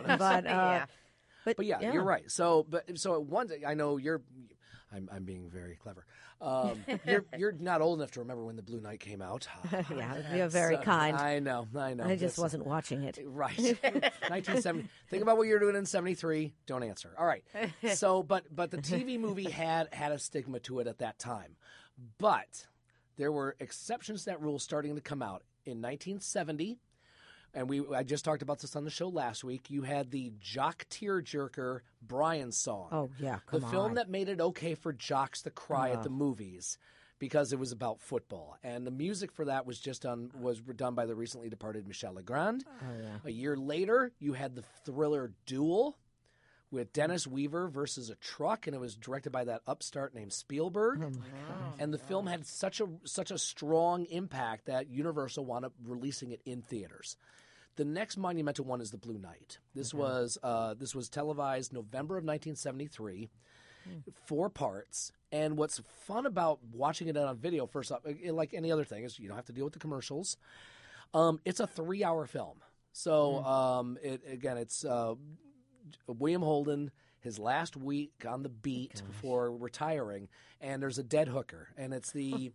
But you're right. So one thing I know I'm being very clever. You're not old enough to remember when The Blue Knight came out. You're very kind. I know. I just wasn't watching it. Right. 1970. Think about what you were doing in 73. Don't answer. All right. So, but the TV movie had a stigma to it at that time. But there were exceptions to that rule starting to come out in 1970. And I just talked about this on the show last week. You had the jock tearjerker Brian song. Oh, yeah, the film that made it okay for jocks to cry at the movies because it was about football. And the music for that was done by the recently departed Michel Legrand. Oh, yeah. A year later, you had the thriller Duel with Dennis Weaver versus a truck, and it was directed by that upstart named Spielberg. And the film had such a strong impact that Universal wound up releasing it in theaters. The next monumental one is The Blue Knight. This was televised November of 1973, 4 parts. And what's fun about watching it on video, first off, like any other thing, is you don't have to deal with the commercials. It's a 3-hour film. So it's William Holden, his last week on the beat before retiring, and there's a dead hooker, and it's the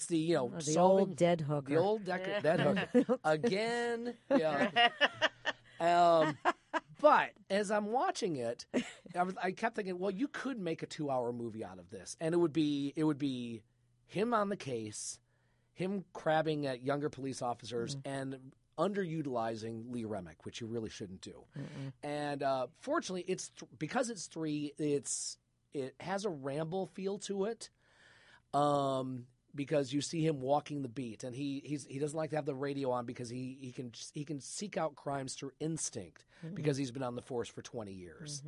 old dead hooker. The old dead hooker again. Yeah. But as I'm watching it, I kept thinking, well, you could make a 2-hour movie out of this, and it would be him on the case, him crabbing at younger police officers, and underutilizing Lee Remick, which you really shouldn't do. And fortunately, because it's 3, it has a ramble feel to it. Because you see him walking the beat, and he doesn't like to have the radio on because he can seek out crimes through instinct because he's been on the force for 20 years.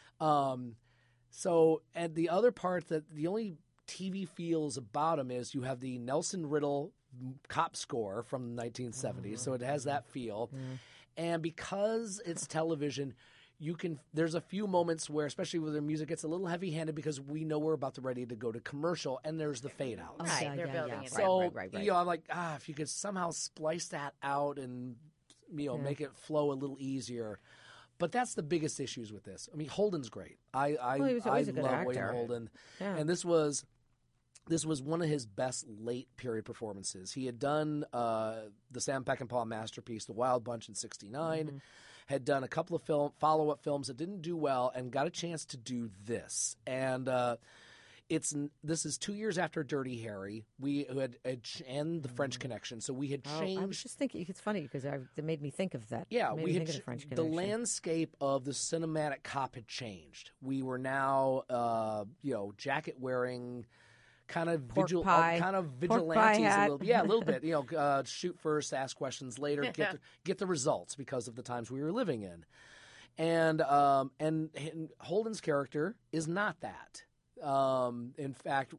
So, and the other part that the only TV feels about him is you have the Nelson Riddle cop score from the 1970s, so it has that feel. And because it's television, there's a few moments where, especially with their music, it's a little heavy-handed because we know we're about to ready to go to commercial, and there's the fade-outs. Right, they're building it. So, Right. I'm like, if you could somehow splice that out and, make it flow a little easier. But that's the biggest issues with this. I mean, Holden's great. I he was always a good love actor. William Holden. Yeah. And this was one of his best late period performances. He had done the Sam Peckinpah masterpiece, The Wild Bunch, in '69. Had done a couple of follow-up films that didn't do well, and got a chance to do this. And this is 2 years after Dirty Harry. We and The French Connection. So we had changed. I was just thinking, it's funny because it made me think of that. Yeah, we had the French the Connection. landscape of the cinematic cop had changed. We were now, jacket wearing. Kind of vigilantes a little bit. Shoot first, ask questions later, get the results because of the times we were living in, and Holden's character is not that. In fact,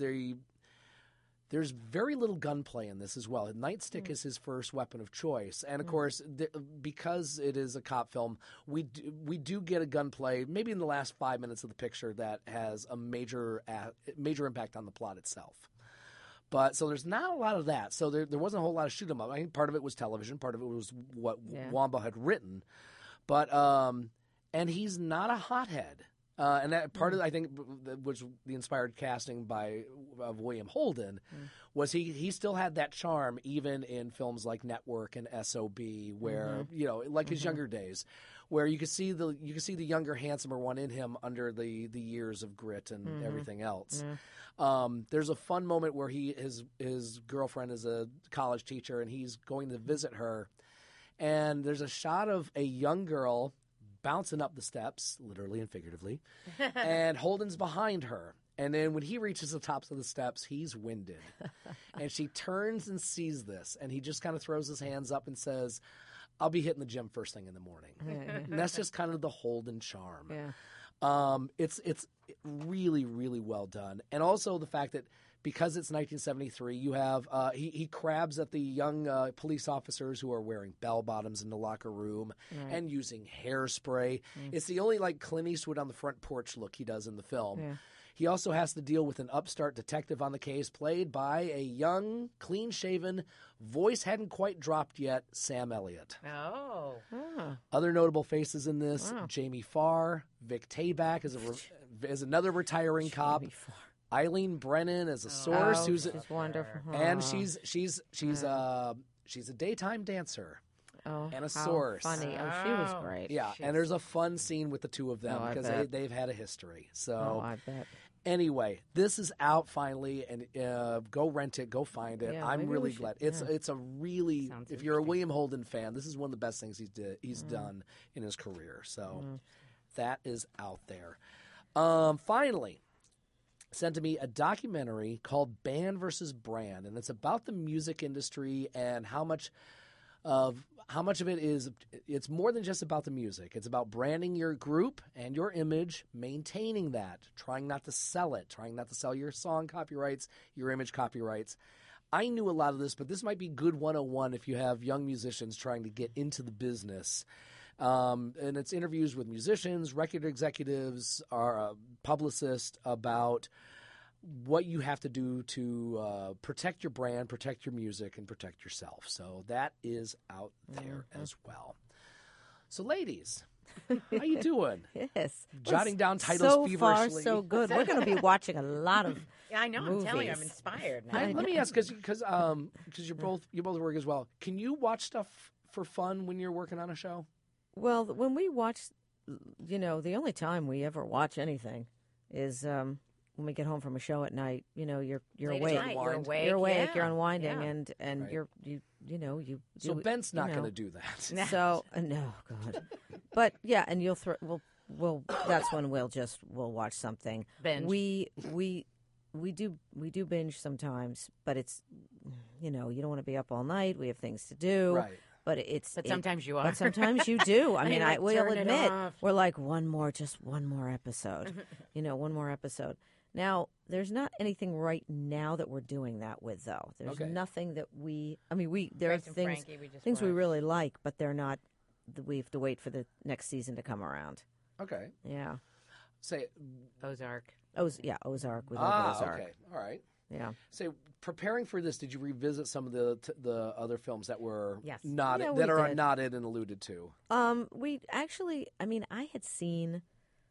there's very little gunplay in this as well. A nightstick is his first weapon of choice, and of course, because it is a cop film, we do get a gunplay maybe in the last 5 minutes of the picture that has a major impact on the plot itself. But so there's not a lot of that. So there wasn't a whole lot of shoot 'em up. I think part of it was television, part of it was what Wamba had written, but and he's not a hothead. And that part of, I think, which the inspired casting of William Holden was he still had that charm even in films like Network and SOB, where like his younger days, where you could see the younger, handsomer one in him under the years of grit and everything else. There's a fun moment where his girlfriend is a college teacher and he's going to visit her, and there's a shot of a young girl bouncing up the steps, literally and figuratively, and Holden's behind her. And then when he reaches the tops of the steps, he's winded. And she turns and sees this, and he just kind of throws his hands up and says, I'll be hitting the gym first thing in the morning. And that's just kind of the Holden charm. It's really, really well done. And also the fact that because it's 1973, you have he crabs at the young police officers who are wearing bell bottoms in the locker room and using hairspray. It's the only Clint Eastwood on the front porch look he does in the film. He also has to deal with an upstart detective on the case, played by a young, clean-shaven, voice hadn't quite dropped yet, Sam Elliott. Other notable faces in this: Jamie Farr, Vic Tayback is another retiring cop. Eileen Brennan as a source, who's wonderful, and she's a daytime dancer. And a source. Funny! She was great. Yeah, and there's a fun scene with the two of them because they've had a history. So, I bet. Anyway, this is out finally, and go rent it, go find it. I'm really glad. It's a really, if you're a William Holden fan, this is one of the best things he's done in his career. So that is out there. Finally, sent to me a documentary called Band versus Brand, and it's about the music industry and how much of it is. It's more than just about the music. It's about branding your group and your image, maintaining that, trying not to sell it, trying not to sell your song copyrights, your image copyrights. I knew a lot of this, but this might be good 101 if you have young musicians trying to get into the business. And it's interviews with musicians, record executives, or publicists about what you have to do to protect your brand, protect your music, and protect yourself. So that is out there as well. So, ladies, how you doing? Yes. Jotting down titles feverishly. So far, so good. We're going to be watching a lot of I know. movies. I'm telling you, I'm inspired now. Let me ask, because you both work as well. Can you watch stuff for fun when you're working on a show? Well, when we watch, the only time we ever watch anything is when we get home from a show at night. You're Late awake. at night, you're awake. You're awake. Yeah. You're unwinding, Yeah. and Right. you. So Ben's not going to do that. So no, God. But yeah, and you'll we'll that's when we'll watch something. Binge. We do binge sometimes, but it's you don't want to be up all night. We have things to do. Right. But sometimes you are. But sometimes you do. I mean, I will turn it admit, off. we're like one more episode. One more episode. Now, there's not anything right now that we're doing that with, though. There's Okay. nothing that there are Grace and things Frankie, we just we watched. really like, but they're not. We have to wait for the next season to come around. Okay. Yeah. Say, Ozark. Ozark. We love Ozark. okay. All right. Yeah. Say, preparing for this, did you revisit some of the other films that were Yes. not Yeah, we that are did. nodded and alluded to? We actually, I had seen,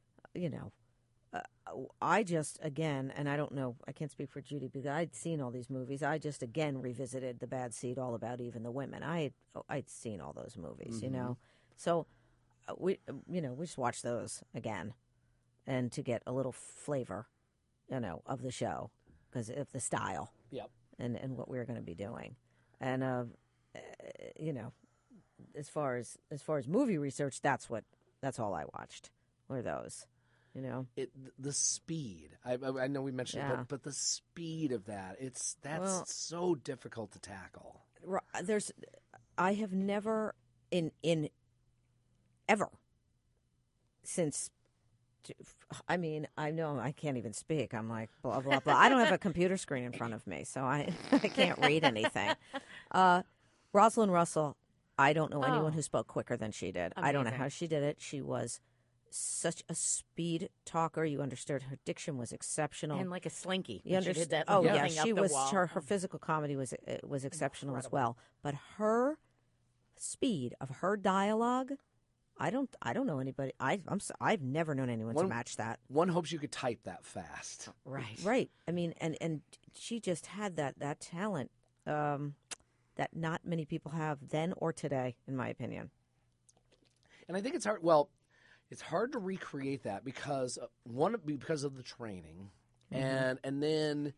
I just, again, and I don't know, I can't speak for Judy because I'd seen all these movies. I just, again, revisited The Bad Seed, All About Eve and the Women. I'd seen all those movies, So, we just watched those again and to get a little flavor, of the show because of the style. Yep. And what we were going to be doing. And, as far as movie research, that's all I watched were those, The speed. I know we mentioned Yeah. it, but the speed of that's so difficult to tackle. I have never in ever since. I mean, I know I can't even speak. I'm like blah blah blah. I don't have a computer screen in front of me, so I can't read anything. Rosalind Russell, I don't know anyone who spoke quicker than she did. I don't know Amazing. how she did it. She was such a speed talker. You understood her diction was exceptional. And like a slinky. You when she understand? did that Oh little yeah, thing up she the was. wall. Her physical comedy was exceptional as well. But her speed of her dialogue, I don't know anybody. I've never known anyone to match that. One hopes you could type that fast. Right. I mean, and she just had that talent that not many people have then or today, in my opinion. And I think it's hard. Well, it's hard to recreate that because of the training, and then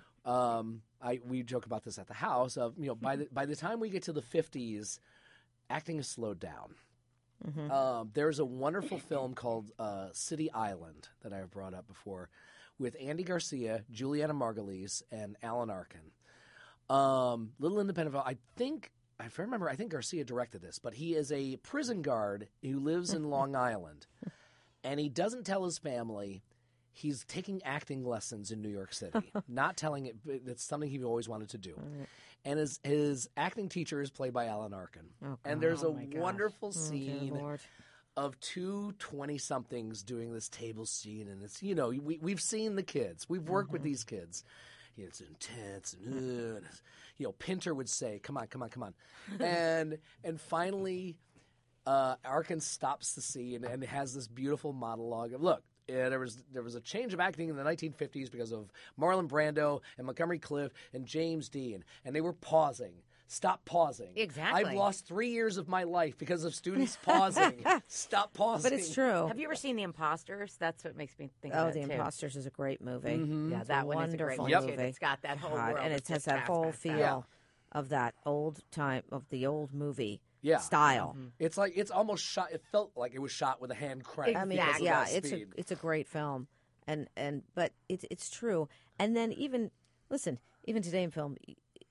we joke about this at the house of by the time we get to the 50s, acting is slowed down. There's a wonderful film called City Island that I have brought up before, with Andy Garcia, Juliana Margulies, and Alan Arkin. Little independent film. If I remember, I think Garcia directed this, but he is a prison guard who lives in Long Island, and he doesn't tell his family he's taking acting lessons in New York City. Not telling it, but it's something he always wanted to do. And his acting teacher is played by Alan Arkin. And there's a wonderful scene of two 20-somethings doing this table scene, and it's we've seen the kids, we've worked with these kids. It's intense, and Pinter would say, "Come on, come on, come on," and finally, Arkin stops the scene and has this beautiful monologue of, "Look, there was a change of acting in the 1950s because of Marlon Brando and Montgomery Clift and James Dean, and they were pausing." Stop pausing. Exactly. I've lost 3 years of my life because of students pausing. Stop pausing. But it's true. Have you ever seen The Imposters? That's what makes me think Oh, of The that, too. Imposters is a great movie. Yeah, that one is a great wonderful one, too. movie. It's got that whole world. and of it has just that fast, whole fast, feel fast. of that old time of the old movie Yeah. style. It's like it's almost shot. It felt like it was shot with a hand crank. I mean, because of yeah, that speed. it's a great film, but it's true. And then even today in film,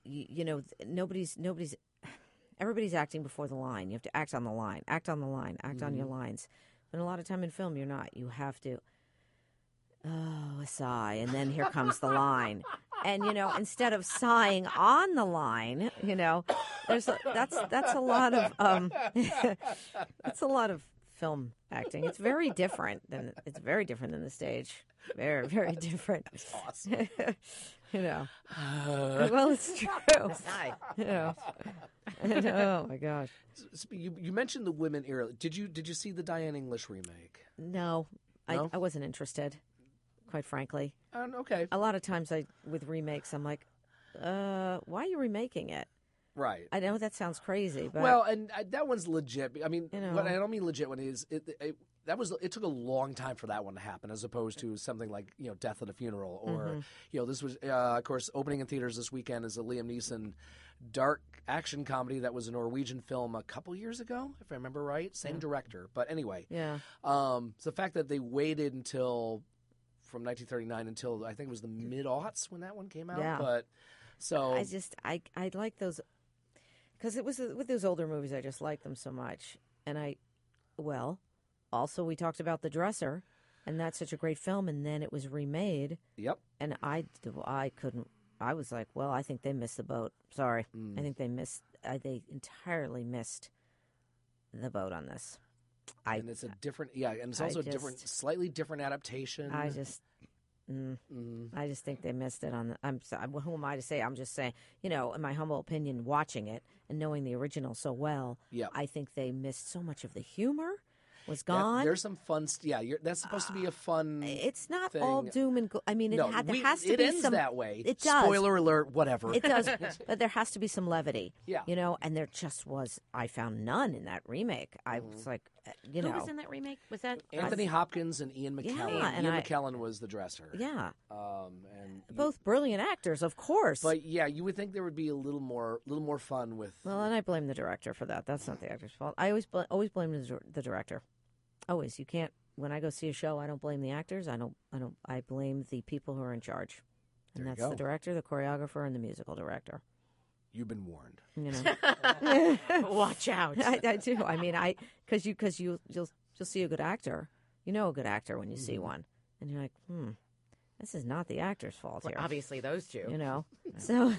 everybody's acting before the line. You have to act on the line, act on your lines. But a lot of time in film, you're not. You have to, a sigh, and then here comes the line. And instead of sighing on the line, that's a lot of that's a lot of film acting. It's very different than the stage. Very, very different. That's awesome. Well, it's true. And, oh my gosh. You mentioned the women era. Did you see the Diane English remake? No? No? I wasn't interested, quite frankly. Okay. A lot of times with remakes, I'm like, why are you remaking it? Right. I know that sounds crazy, but Well, and that one's legit. I mean, You know. what I don't mean legit one is it took a long time for that one to happen, as opposed to something like Death at a Funeral, or this was of course opening in theaters this weekend is a Liam Neeson dark action comedy that was a Norwegian film a couple years ago, if I remember right. Same director, but anyway, so the fact that they waited until from 1939 until I think it was the mid-aughts when that one came out, Yeah. but so I like those because it was with those older movies. I just like them so much, and also we talked about The Dresser, and that's such a great film, and then it was remade. Yep. And I couldn't. I was like, well, I think they missed the boat. Sorry, I think they they entirely missed the boat on this. And it's a different, and it's also a different, slightly different adaptation. I just think they missed it on the. Who am I to say? I'm just saying, in my humble opinion, watching it and knowing the original so well, I think they missed so much of the humor. Was gone. There's some fun. That's supposed to be a fun. It's not thing. all doom and gloom. I mean, there has to it be ends some. that way. It does. Spoiler alert. Whatever. It does, but there has to be some levity. Yeah. And there just was. I found none in that remake. I was like, Who was in that remake? Was that Anthony Hopkins and Ian McKellen? Yeah, and Ian McKellen was the Dresser. Yeah. And both brilliant actors, of course. But you would think there would be a little more fun with. Well, and I blame the director for that. That's not the actor's fault. I always blame the director. Always. You can't. When I go see a show, I don't blame the actors. I blame the people who are in charge, and that's the director, the choreographer, and the musical director. You've been warned. Watch out. I do. I mean, because you'll see a good actor. You know a good actor when you see one, and you're like, this is not the actor's fault here. Obviously, those two. So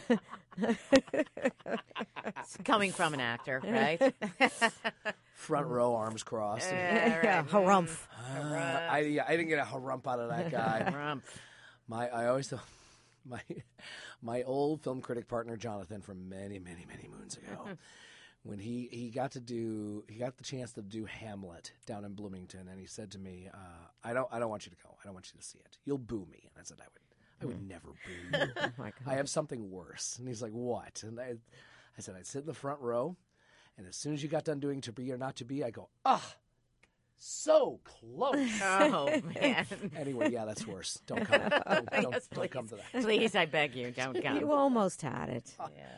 it's coming from an actor, right? Front row, arms crossed. Yeah, harumph. I didn't get a harump out of that guy. Harumph. I always thought my old film critic partner Jonathan from many moons ago, when he got the chance to do Hamlet down in Bloomington, and he said to me, I don't want you to go. I don't want you to see it. You'll boo me. And I said I would never boo you. Oh my God. I have something worse. And he's like, what? And I said I'd sit in the front row. And as soon as you got done doing To Be or Not to Be, I go, so close. Oh, man. Anyway, that's worse. Don't come. Don't come to that. Please, I beg you, don't come. You almost had it.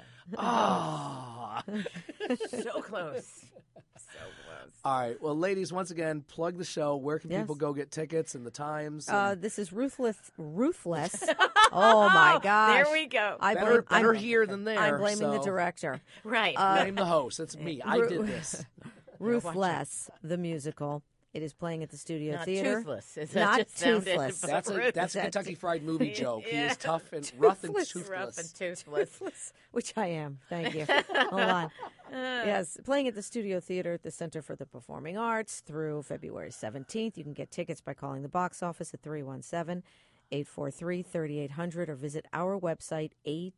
So close. So close. All right. Well, ladies, once again, plug the show. Where can people go get tickets and the times? This is Ruthless. Oh, my gosh. There we go. Better here than there. I'm blaming the director. Right. Blame the host. It's me. I did this. Ruthless, the musical. It is playing at the Studio Not Theater. Toothless. Not toothless. That's a Kentucky Fried Movie joke. He is tough and rough and toothless. Rough and toothless. Which I am. Thank you. Hold on. Yes, playing at the Studio Theater at the Center for the Performing Arts through February 17th. You can get tickets by calling the box office at 317-843-3800 or visit our website,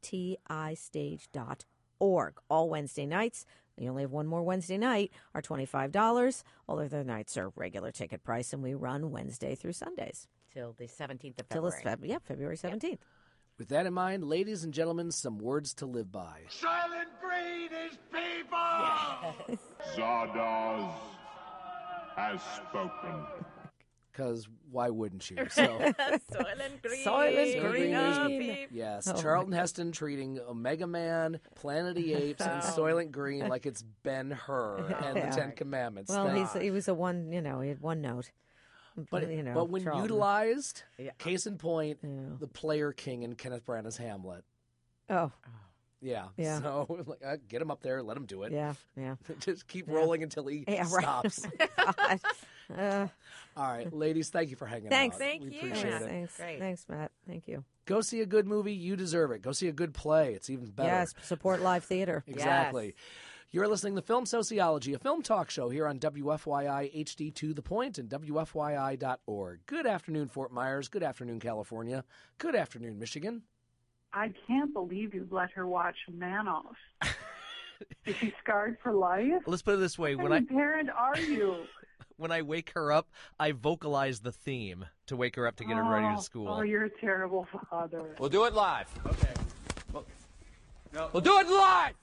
atistage.org. All Wednesday nights. You only have one more Wednesday night, are $25. All other nights are regular ticket price, and we run Wednesday through Sundays. Till the 17th of Till February. February 17th. Yep. With that in mind, ladies and gentlemen, some words to live by. Silent Green is people! Yes. Zardoz has spoken. Because why wouldn't you? Soylent Green. Soylent Green is people. Yes, Charlton Heston treating Omega Man, Planet of the Apes, and Soylent Green like it's Ben-Hur and the Ten Commandments. Well, he was a one. He had one note. But when Charlton. utilized, case in point, the player king in Kenneth Branagh's Hamlet. Oh. Yeah. So get him up there, let him do it. Yeah. Just keep rolling until he stops. Right. All right, ladies, thank you for hanging Thanks. out. Thank we you. appreciate it. Thanks. Great. Thanks, Matt. Thank you. Go see a good movie. You deserve it. Go see a good play. It's even better. Yes, support live theater. Exactly. Yes. You're listening to Film Sociology, a film talk show here on WFYI HD to the Point and WFYI.org. Good afternoon, Fort Myers. Good afternoon, California. Good afternoon, Michigan. I can't believe you've let her watch Manos. Is she scarred for life? Let's put it this way: What kind of parent are you? when I wake her up, I vocalize the theme to wake her up to get her ready to school. Oh, you're a terrible father. We'll do it live. Okay. We'll do it live.